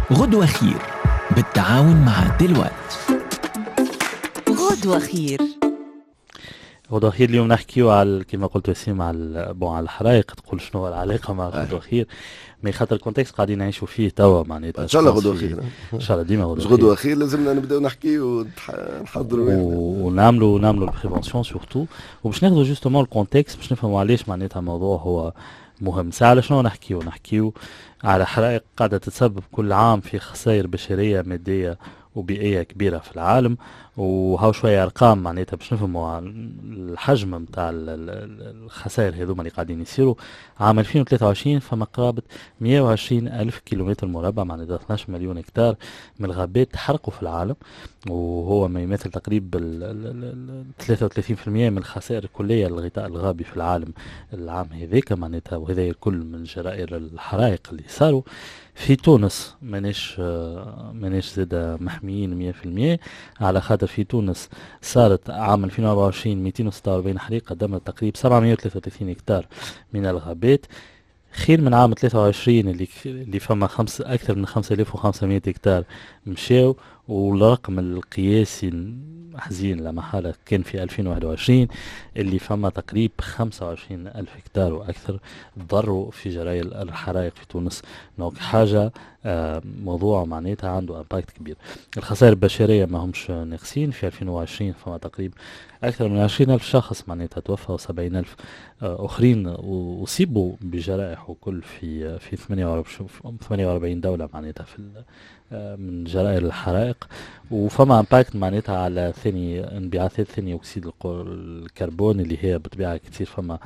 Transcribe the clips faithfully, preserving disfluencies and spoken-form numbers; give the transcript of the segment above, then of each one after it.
غدوة خير بالتعاون مع ديلوقت. غدوة خير. غدوة خير اليوم نحكيو على كما قلت وسيم على بون على الحرائق. تقول شنو العلاقة مع غدوة خير؟ مي خاطر الكونتكست قاعدين نعيشوا فيه توا معناتها ان شاء الله غدوة خير، ان شاء الله ديما غدوة خير. غدوة خير لازمنا نبداو نحكيو ونحضروا ونعملوا نعملوا البريفونسيون سورتو، وباش ناخذوا جوستومون الكونتكست باش نفهموا علاش معناتها الموضوع هو مهم. ساعة على شنو نحكيو؟ نحكيو على حرائق قاعدة تتسبب كل عام في خسائر بشرية مادية وبيئية كبيرة في العالم، وهاو شوية أرقام معناتها باش نفهموا الحجم متاع الخسائر هذوما اللي قاعدين يصيروا. عام ألفين وثلاثة وعشرين فما قرابة مئة وعشرين ألف كيلومتر مربع، معناتها اثناش مليون هكتار من الغابات تحرقوا في العالم، وهو ما يمثل تقريبا ثلاثة وثلاثين بالمئة من الخسائر الكلية للغطاء الغابي في العالم العام هذاك معناتها. وهذا الكل من جرائر الحرائق اللي صاروا في تونس. مانيش مانيش زاده محميين مية بالمية، على خاطر في تونس صارت عام ألفين وأربعة وعشرين مئتين وستة وأربعين حريقه دمرت تقريبا سبعمئة وثلاثة وثلاثين هكتار من الغابات، خير من عام ثلاثة وعشرين اللي اللي فما خمس اكثر من خمسة آلاف وخمسمئة هكتار مشاو، والرقم القياسي حزين لا محالة كان في ألفين وواحد وعشرين اللي فما تقريبا خمسة وعشرين ألف هكتار وأكثر ضروا في جرائر الحرائق في تونس. دونك حاجة آه موضوع معناتها عنده امباكت كبير. الخسائر البشرية ما همش ناقصين، في ألفين وعشرين فما تقريبا أكثر من عشرين ألف شخص معناتها توفى وسبعين ألف آه أخرين أصيبوا بجرائح وكل في في ثمانية وأربعين دولة معناتها في من جرائر الحرائق. وفما امباكت معناتها على ثاني انبعاثات ثاني اكسيد الكربون اللي هي بطبيعه كثير فما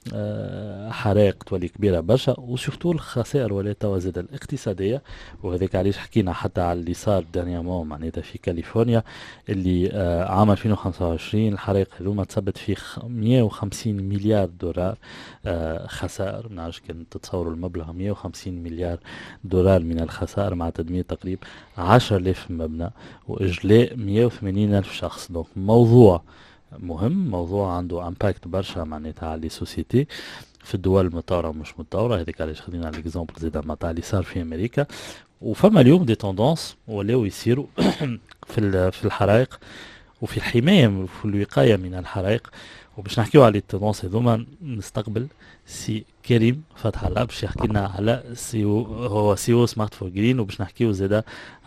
حرائق تولي كبيره برشا، وشفتوا الخسائر ولا توا زاد الاقتصاديه. وهذاك علاش حكينا حتى على اللي صار دانيامون معناتها في كاليفورنيا اللي عام ألفين وخمسة وعشرين الحرائق هذوما تثبت في مئة وخمسين مليار دولار خسائر. ما نعرفش كان تتصوروا المبلغ مئة وخمسين مليار دولار من الخسائر مع تدمير تقريبا عشرة آلاف مبنى واجلاء مئة وثمانين ألف شخص. دونك موضوع مهم، موضوع عنده امباكت برشا معناتها على السوسيتي في الدول المطورة ومش مطورة. هذيك علاش خدينا على الاكزامبل زيد متاع اللي صار في امريكا. وفما اليوم دي توندونس ولاو يصيروا في في الحرائق وفي الحماية وفي الوقاية من الحرائق. وباش نحكيو على التونس هذوما نستقبل سي كريم فتح الله باش يحكي لنا على سيو هو سيو سمارت فور جرين، وباش نحكيو زاده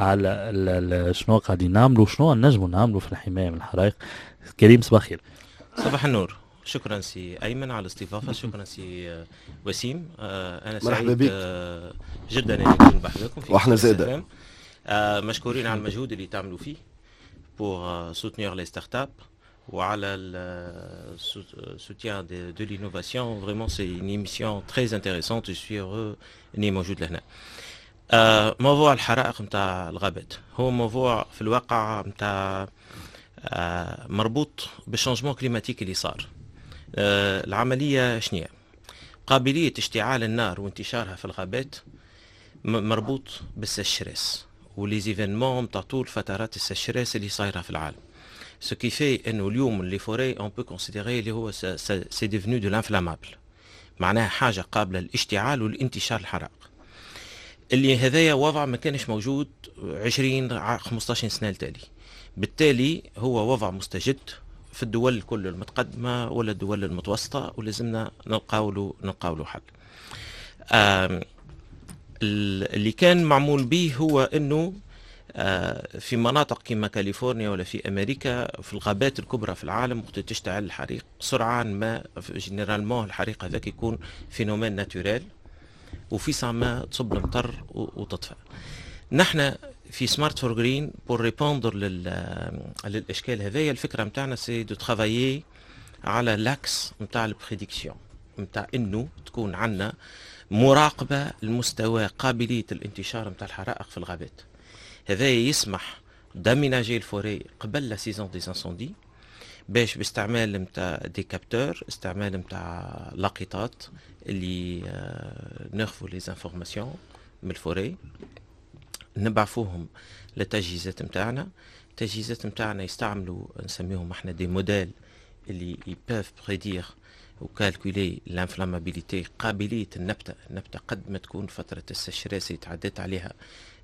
على شنو قاعدين نعملوا وشنو نجموا نعملوا في الحمايه من الحرائق. كريم صباح الخير. صباح النور. شكرا سي ايمن على الاستضافه. شكرا سي وسيم. آه انا سعيد آه جدا اني نكون بحضركم في واحنا زاده آه مشكورين على المجهود اللي تعملوا فيه pour soutenir les startups وعلى le soutien de, de l'innovation. Vraiment c'est une émission très intéressante. Je suis heureux اني موجود لهنا. آه موضوع الحرائق متاع الغابات هو موضوع في الواقع متاع آه مربوط بالشانجمون كليماتيكي اللي صار. آه العملية شنية؟ قابلية اشتعال النار وانتشارها في الغابات مربوط بالسشريس وليزيفينمون متاع طول فترات السشريس اللي صايرة في العالم. Ce qui fait انه اليوم اللي فوري on peut considérer اللي هو c'est devenu de l'inflammable، معناها حاجة قابلة للاشتعال والانتشار الحرائق. اللي هذايا وضع ما كانش موجود عشرين خمسطاش سنة التالي، بالتالي هو وضع مستجد في الدول الكل المتقدمة ولا الدول المتوسطة، ولازمنا نلقاولو نلقاولو حل. اللي كان معمول به هو انه في مناطق كما كاليفورنيا ولا في امريكا في الغابات الكبرى في العالم وقت تشتعل الحريق سرعان ما جينيرالمون الحريق هذاك يكون فينومين ناتوريل وفي ساعة ما تصب المطر وتطفى. نحن في سمارت فور جرين بور ريبوندر للاشكال هذايا الفكره نتاعنا سي دو ترافايي على لاكس نتاع البريديكسيون نتاع انه تكون عندنا مراقبه المستوى قابليه الانتشار نتاع الحرائق في الغابات. هذا يسمح داميناجي الفوري قبل لا سيزون دي انسوندي باش باستعمال نتاع دي كابتور، استعمال نتاع لاقطات اللي ناخذوا لي انفورماسيون من الفوري نبعثوهم للتجهيزات نتاعنا. التجهيزات نتاعنا يستعملوا نسميهم احنا دي موديل اللي يباف بريدير وكالكولي لانفلامابيليتي، قابليه النبته. النبته قد ما تكون فتره السشراسه تعدت عليها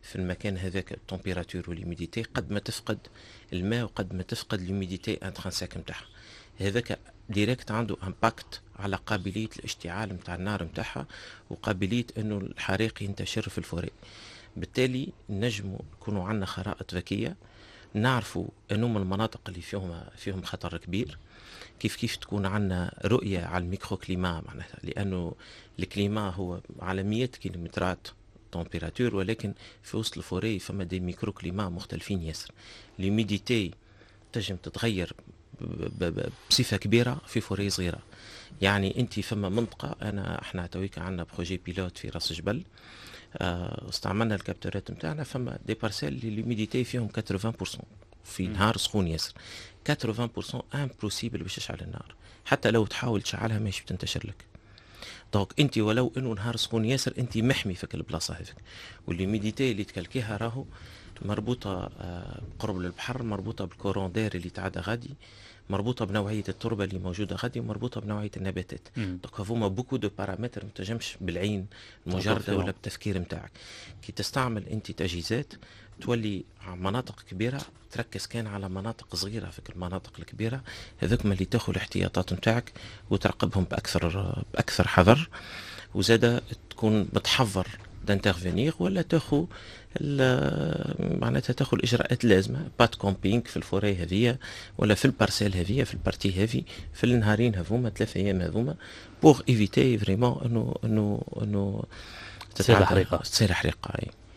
في المكان هذاك التمبيراتور والهيوميديتي قد ما تفقد الماء وقد ما تفقد الهيوميديتي انترانسيك نتاعها. هذاك ديريكت عنده امباكت على قابليه الاشتعال نتاع النار نتاعها وقابليه انه الحريق ينتشر في الفوري. بالتالي نجموا يكونوا عندنا خرائط ذكيه نعرفوا انه من المناطق اللي فيهم فيهم خطر كبير، كيف كيف تكون عندنا رؤيه على الميكرو كليما معناتها، لانه الكليما هو على مئات كيلومترات تمبيراتور، ولكن في وسط الفوري فما دي ميكرو كليما مختلفين ياسر. الهيوميديتي تنجم تتغير بصفه كبيره في فوري صغيره. يعني انت فما منطقه، انا احنا تويك عندنا بروجي بيلوت في راس جبل، اه استعملنا الكابتورات نتاعنا، فما دي بارسيل اللي الهيوميديتي فيهم ثمانين بالمئة في نهار سخون ياسر. ثمانين بالمئة امبوسيبل باش تشعل النار، حتى لو تحاول تشعلها ماشي بتنتشر لك. دونك انت ولو انه نهار سخون ياسر انت محمي في البلاصه هذيك. والهيوميديتي اللي تكلكيها راهو مربوطه آه قرب البحر، مربوطه بالكورون دير اللي تعدى غادي، مربوطه بنوعيه التربه اللي موجوده غادي، ومربوطه بنوعيه النباتات. دونك هذوما بوكو دو بارامتر ما تنجمش بالعين المجرده ولا بالتفكير نتاعك. كي تستعمل انت تجهيزات تولي مناطق كبيره تركز كان على مناطق صغيره في المناطق الكبيره، هذوك اللي تاخذ الاحتياطات نتاعك وتراقبهم باكثر باكثر حذر، وزاده تكون متحضر دانترفينير ولا تاخذ معناتها تاخذ الاجراءات اللازمه، بات كومبينغ في الفوري هذيا ولا في البارسيل هذيا في البارتي هذي في النهارين هذوما ثلاث ايام هذوما بوغ ايفيتي فريمون انه انه انه تصير حريقه تصير حريقه.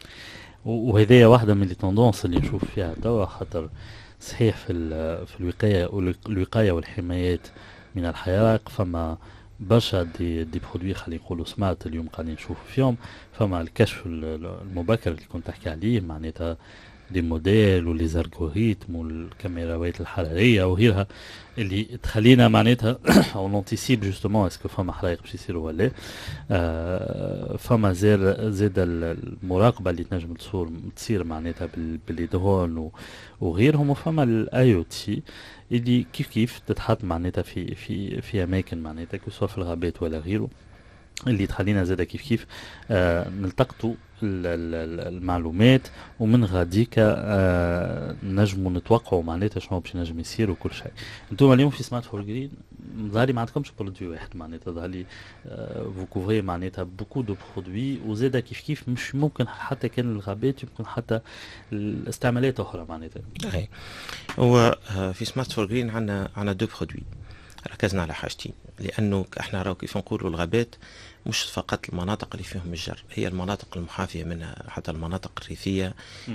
وهذه واحده من التندونس اللي نشوف فيها توا، خاطر صحيح في في الوقايه الوقايه والحمايات من الحرائق فما برشا دي دي برودوي خلينا نقولوا سمارت اليوم قاعدين نشوفوا فيهم. فما الكشف المبكر اللي كنت تحكي عليه معناتها دي موديل ولي زالغوريتم والكاميراوات الحراريه وغيرها اللي تخلينا معناتها او نونتيسيب جوستومون اسكو فما حرائق باش يصيروا ولا آه فما زير زاد المراقبه اللي تنجم تصور تصير معناتها بالدرون وغيرهم، وفما الاي او تي اللي كيف كيف تتحط معناتها في في في اماكن معناتها سواء في الغابات ولا غيره، اللي تخلينا زاده كيف كيف آه نلتقطوا المعلومات ومن غاديك آه نجموا نتوقعوا معناتها شنو باش نجم يصير وكل شيء. انتم اليوم في سمارت فور جرين ظهري ما عندكمش برودوي واحد معناتها، ظهري فو كوفري معناتها بوكو دو برودوي، وزاده كيف كيف مش ممكن حتى كان الغابات يمكن حتى الاستعمالات اخرى معناتها. اي هو في سمارت فور جرين عندنا عندنا دو برودوي ركزنا على حاجتين، لانه احنا راهو كيف نقولوا الغابات مش فقط المناطق اللي فيهم الجر، هي المناطق المحاذيه منها حتى المناطق الريفيه،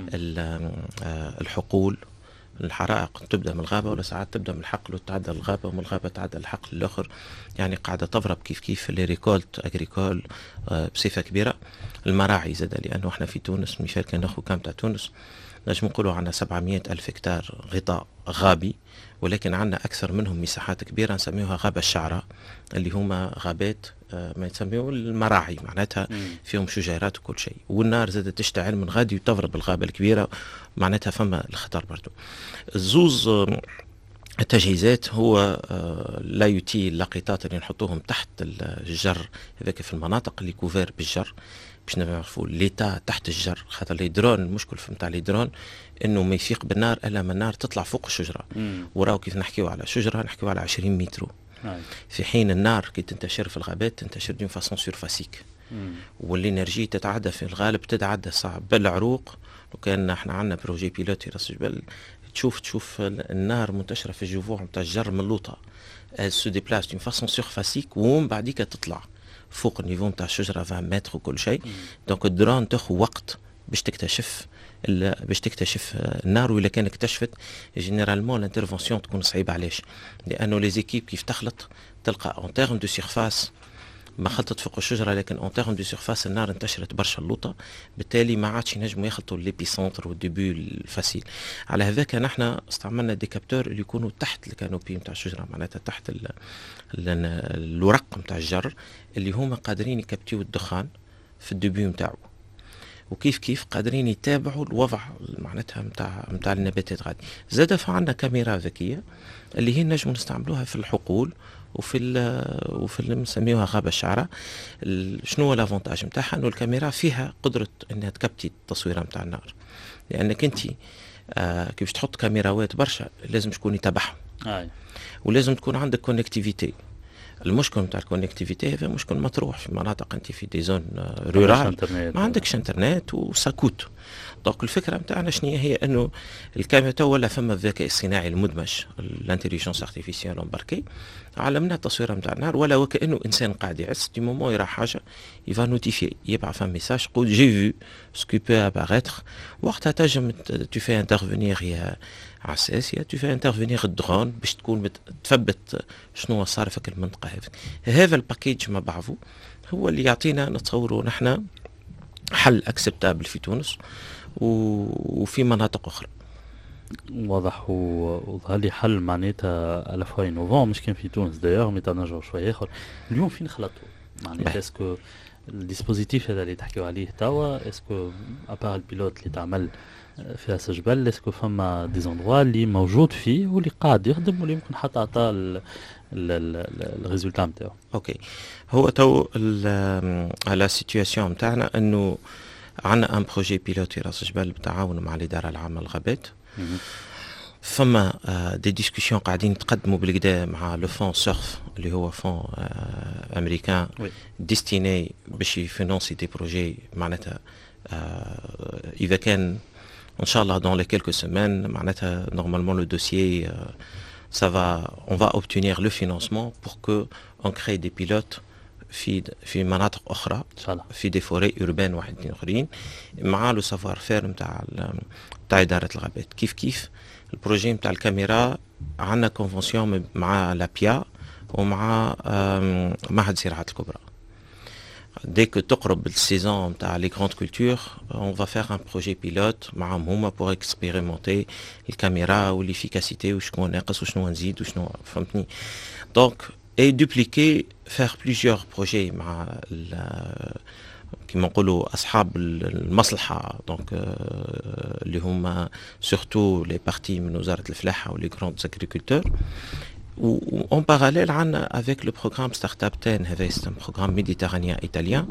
الحقول. الحرائق تبدا من الغابه ولا ساعات تبدا من الحقل وتعدى الغابه ومن الغابه تعدى الحقل الاخر، يعني قاعده تضرب كيف كيف في لي ريكولت اغريكول بصفه كبيره. المراعي زاد، لانه احنا في تونس مثال كان ناخذ كام تاع تونس نجم نقولوا عندنا سبعمئة ألف هكتار غطاء غابي، ولكن عندنا أكثر منهم مساحات كبيرة نسميوها غابة الشعرة، اللي هما غابات ما يسميوه المراعي معناتها فيهم شجيرات وكل شيء، والنار زادت تشتعل من غادي وتضرب الغابة الكبيرة معناتها فما الخطر برضو. الزوز التجهيزات هو لا يوتي اللقطات اللي نحطوهم تحت الجر هذاك في المناطق اللي كوفير بالجر باش نعرفوا ليتا تحت الجر، خاطر لي درون المشكل في نتاع لي درون انه ما يفيق بالنار الا ما النار تطلع فوق الشجره، وراو كيف نحكيو على شجره نحكيو على عشرين متر، في حين النار كي تنتشر في الغابات تنتشر دون فاسون سورفاسيك، والانرجي تتعدى في الغالب تتعدى صعب بالعروق. وكان احنا عندنا بروجي بيلوت في راس جبل تشوف تشوف النار منتشره في الجذوع نتاع الجر من اللوطه سو ديبلاس دون فاسون سورفاسيك، ومن بعديك تطلع فوق النيفو نتاع الشجره عشرين متر وكل شيء. دونك الدرون تاخذ وقت باش تكتشف باش تكتشف النار، وإلا كان اكتشفت جينيرالمون الانترفونسيون تكون صعيبه. علاش؟ لانه لي زيكيب كيف تخلط تلقى اون تيرم دو سيرفاس ما خلطت فوق الشجره، لكن اون تيرم دو سيرفاس النار انتشرت برشا اللوطه، بالتالي ما عادش ينجموا يخلطوا ليبي سونتر والديبي الفاسيل. على هذاك نحن استعملنا دي كابتور اللي يكونوا تحت الكانوبي نتاع الشجره، معناتها تحت ال ال الورق نتاع الجر، اللي هما قادرين يكبتيو الدخان في الديبي نتاعو، وكيف كيف قادرين يتابعوا الوضع معناتها نتاع نتاع النباتات غادي. زاد فعندنا كاميرا ذكيه اللي هي نجم نستعملوها في الحقول وفي ال وفي اللي بنسميوها غابة الشعراء. شنو هو الافونتاج نتاعها؟ انه الكاميرا فيها قدرة انها تكبتي التصويرة نتاع النهار، لانك انت آه كي باش تحط كاميراوات برشا لازم شكون يتبعهم، آه. ولازم تكون عندك كونكتيفيتي. المشكل نتاع الكونكتيفيتي هذا مشكل مطروح في مناطق انت في دي زون رورال ما عندكش انترنت وساكوت. دونك الفكره نتاعنا شنو هي؟ انه الكاميرا تو ولا فما الذكاء الصناعي المدمج، الانتليجنس ارتيفيسيال امباركي، علمنا التصويره نتاع النهار ولا وكانه انسان قاعد يعس. دي مومون يرى حاجه يفا نوتيفي، يبعث ان ميساج يقول جي فيو سكو بو اباريتر. وقتها تنجم تو في انترفينير يا عساس يا تو في انترفينير الدرون باش تكون تثبت شنو صار في المنطقه هذه. هذا الباكيج مع بعضه هو اللي يعطينا نتصوروا نحن حل اكسبتابل في تونس وفي مناطق اخرى. واضح. وظهر لي حل معناتها على فوا انوفون مش كان في تونس دايوغ مي تنرجعوا شويه اخر. اليوم فين خلطوا معناتها؟ اسكو الديسبوزيتيف هذا اللي تحكيوا عليه توا اسكو ابار البيلوت اللي تعمل في راس جبل، اسكو فما دي زوندروا اللي موجود فيه واللي قاعد يخدم واللي يمكن حتى عطى الريزولتا نتاعو؟ اوكي. هو تو على السيتوياسيون نتاعنا انه عندنا ان بروجي بيلوت في راس جبل بالتعاون مع الاداره العامه للغابات. فما دي ديسكوسيون قاعدين نتقدموا بالكدا مع لو فون سيرف اللي هو فون امريكان ديستيني باش يفينونسي دي بروجي معناتها اذا كان ان شاء الله dans les quelques semaines معناتها normalement le dossier ça va on va obtenir le financement pour que on crée des pilotes في في مناطق اخرى في دي فوري اوربان واحدين اخرين مع لو سافوار فير نتاع نتاع اداره الغابات. كيف كيف البروجي نتاع الكاميرا عندنا كونفونسيون مع لابيا ومع معهد زراعه الكبرى. Dès que تقرب السيزون نتاع لي غراند كولتور on va faire un projet pilote معهم هما pour expérimenter الكاميرا والافيكاسيتي وشكون ناقص وشنو نزيد وشنو فهمتني. دونك et dupliquer faire plusieurs projets مع كما نقولوا اصحاب المصلحه دونك اللي هما surtout les parties من وزاره الفلاحه ولي grands agriculteurs. En parallèle عندنا avec le programme Startup ten هذا c'est un programme méditerranéen italien.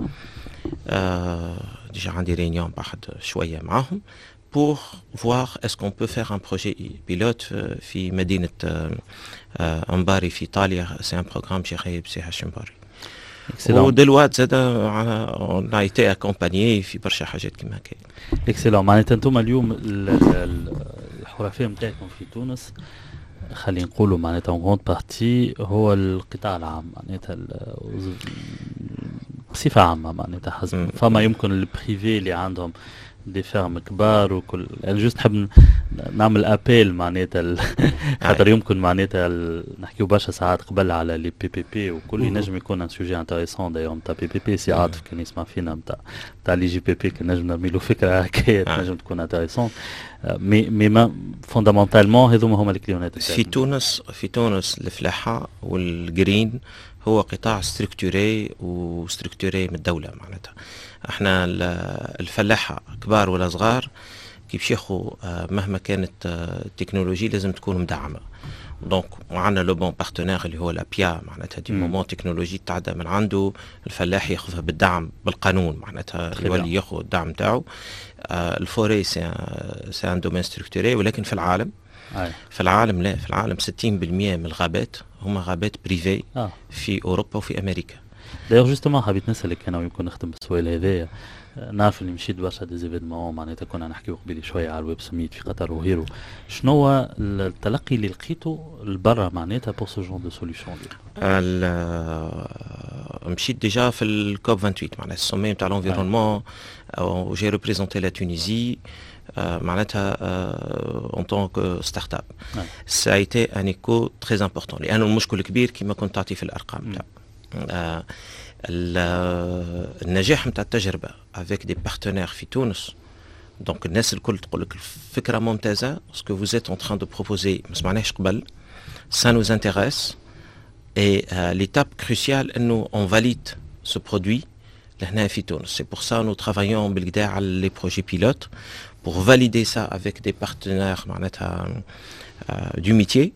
déjà عندي réunion بعد شويه معاهم pour voir est-ce qu'on peut faire un projet pilote في مدينة أمباري في إيطاليا. c'est un programme géré بسي هاشم باري. ودلوقتي زاد on a été accompagné في برشا حاجات كما هكا. اكسلون. معناتها انتم اليوم الحرفية نتاعكم في تونس خلينا نقولوا معناتها اون غروند بارتي هو القطاع العام معناتها بصفة عامة معناتها حسب فما يمكن البريفي اللي عندهم دي فيرم كبار وكل انا جوست نحب نعمل ابيل معناتها خاطر يمكن معناتها نحكيو برشا ساعات قبل على لي بي بي بي وكل ينجم يكون ان سوجي انتريسون دايوغ نتاع بي بي بي. سي عاطف كان يسمع فينا نتاع نتاع لي جي بي بي كان نجم نعملو فكره هكايا تنجم تكون انتريسون مي مي ما فوندامونتالمون هذوما هما الكليونات في تونس. في تونس الفلاحه والجرين هو قطاع ستركتوري وستركتوري من الدوله. معناتها احنا الفلاحه كبار ولا صغار كي باش ياخذوا مهما كانت التكنولوجي لازم تكون مدعمه. دونك وعندنا لو بون بارتنير اللي هو لابيا معناتها دي مومون تكنولوجي تعدى من عنده الفلاح ياخذها بالدعم بالقانون معناتها يولي ياخذ الدعم نتاعو. الفوري سي سي ان دومين ستركتوري ولكن في العالم أي. في العالم لا في العالم ستين بالمئة من الغابات هما غابات بريفي آه. في اوروبا وفي امريكا. دايوغ جوستومون حبيت نسالك انا ويمكن نخدم بالسؤال هذايا. نعرف اللي مشيت برشا دي زيفيدمون معناتها كنا نحكيو قبيل شويه على الويب سميت في قطر وغيره. شنو هو التلقي اللي لقيته لبرا معناتها بور سو جون دو سوليوشن؟ مشيت ديجا في الكوب ثمانية وعشرين معناتها السومي نتاع لونفيرونمون وجي ريبريزونتي لا تونيزي معناتها en tant que start-up. Ouais. Ça a été un écho très important. لأنه المشكل الكبير كما كنت تعطي في الأرقام نتاع آه النجاح نتاع التجربة avec des partenaires في تونس. دونك الناس الكل تقول لك الفكرة ممتازة ce que vous êtes en train de proposer ما سمعناش قبل ça nous intéresse et euh, l'étape cruciale إنه on valide ce produit لهنا في تونس. C'est pour ça nous travaillons بالكدا على les projets pilotes pour valider ça avec des partenaires معناتها euh, du métier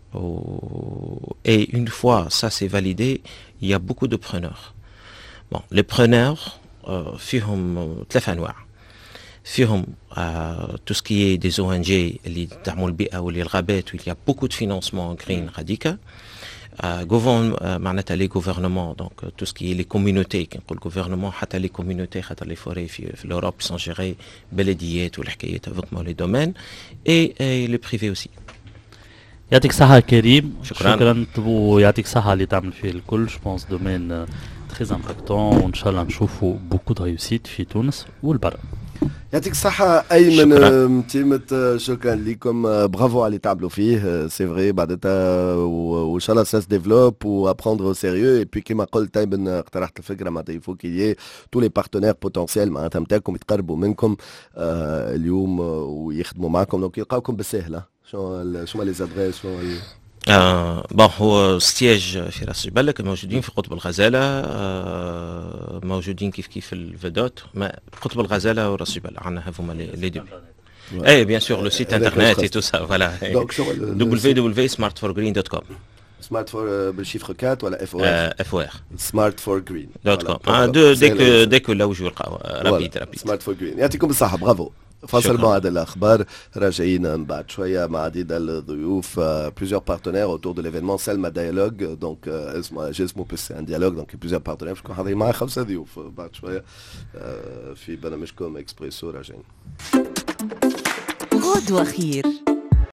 Et une fois ça c'est validé, il y a beaucoup de preneurs. Bon, les preneurs, euh, فيهم ثلاث أنواع. فيهم euh, tout ce qui est des O N G اللي يدعموا البيئة واللي الغابات où il y a beaucoup de financement green radical. Euh, gouvern, euh, معناتها les gouvernements, donc euh, tout ce qui est les communautés, كي نقول gouvernement حتى les communautés خاطر les forêts في, في l'Europe sont gérées بلديات والحكايات avec les domaines et, et les privés aussi. يعطيك الصحة كريم. شكرا. شكرا ويعطيك الصحة اللي تعمل فيه الكل. جو بونس دومين تري امباكتون وان شاء الله نشوفوا بوكو دو ريوسيت في تونس والبرا. يعطيك الصحة أيمن. شكراً. تيمة شكرا لكم. برافو على اللي تعملوا فيه. سي فري بعدها وإن شاء الله سا se développe و apprendre au sérieux. Et puis كما قلت أيمن اقترحت الفكرة معناتها يفو كي tous les partenaires potentiels معناتها نتاعكم يتقربوا منكم آه اليوم ويخدموا معكم دونك يلقاوكم بالسهل. شنو شنو لي زادريس شنو آه بون هو ستياج في راس جبل لكن موجودين في قطب الغزاله آه موجودين كيف كيف الفيدوت ما قطب الغزاله وراس جبل عندنا هذوما لي دي اي بيان سور لو سيت انترنت اي تو سا فوالا دبليو دبليو دبليو سمارت فور جرين دوت كوم. سمارت فور بالشيفر أربعة ولا اف او ار؟ اف او ار سمارت فور جرين دوت كوم. ديك ديك لو جو يلقاو رابيد رابيد. سمارت فور جرين. يعطيكم الصحة. برافو. فاصل بعد الأخبار راجعين من بعد شوية مع عديد الضيوف. plusieurs partenaires autour de l'événement Selma Dialogue. donc اسمه جسمه بس un dialogue donc plusieurs partenaires باش نكون حاضرين معي خمسة ضيوف بعد شوية في برنامجكم إكسبريسو راجعين. غدوة خير.